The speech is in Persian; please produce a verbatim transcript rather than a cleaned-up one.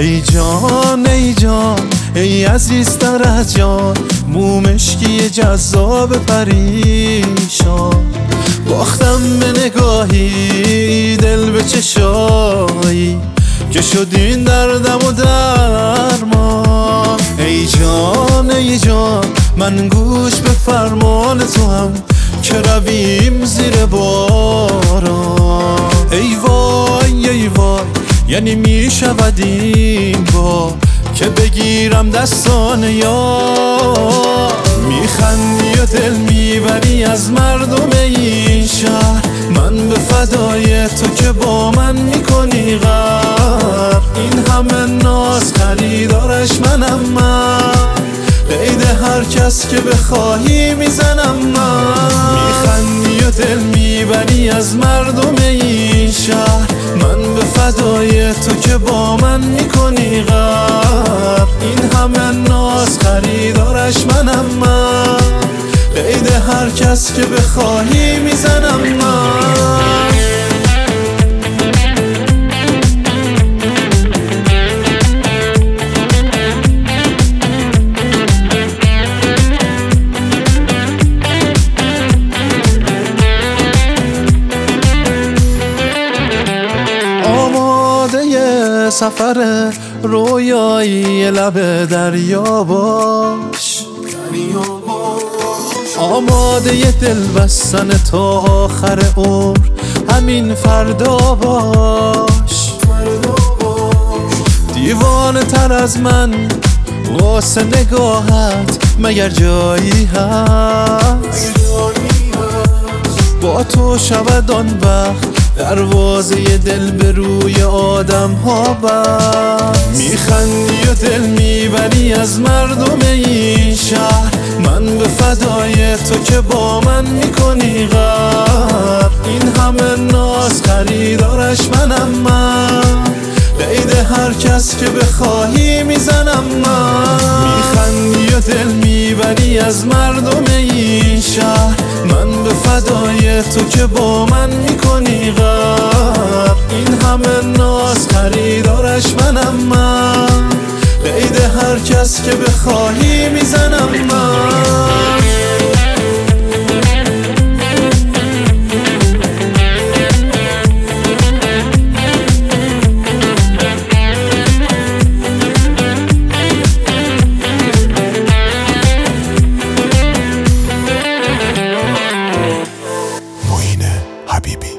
ای جان ای جان ای عزیزتر از جان، مو مشکی جذاب پریشان. باختم به نگاهی دل به چشایی که شد این دردم و درمان. ای جان ای جان من گوش به فرمان تو هم که رویم زیر باران. ای وای ای وای یعنی می شود این با که بگیرم دستان یار. میخندی و دل میبری از مردم این شهر، من به فدای تو که با من میکنی غر. این همه ناز خریدارش منم من، قید هر کس که بخواهی میزنم من. میخندی و دل میبری از مردم این شهر، من به فدای تو که با من میکنی غر. این همه ناز خریدارش منم من، قید هر کس که بخواهی میزنم من. سفر رویایی لب دریا باش، آماده ی دل بستن تا آخر عمر همین فردا باش. دیوانه تر از من واسه نگاهت مگر جایی هست؟ با تو شود آن وقت دروازه ی دل به روی آدم ها بست. میخندی و دل میبری از مردم این شهر، من به فدای تو که با من میکنی غر. این همه ناز خریدارش منم من، قید هر کس که بخواهی میزنم من. میخندی و دل میبری از مردم این شهر، من به فدای تو که با من میکنی غر. این همه ناز خریدارش منم من، قید هر کس که بخواهی میزنم من. حبیبی.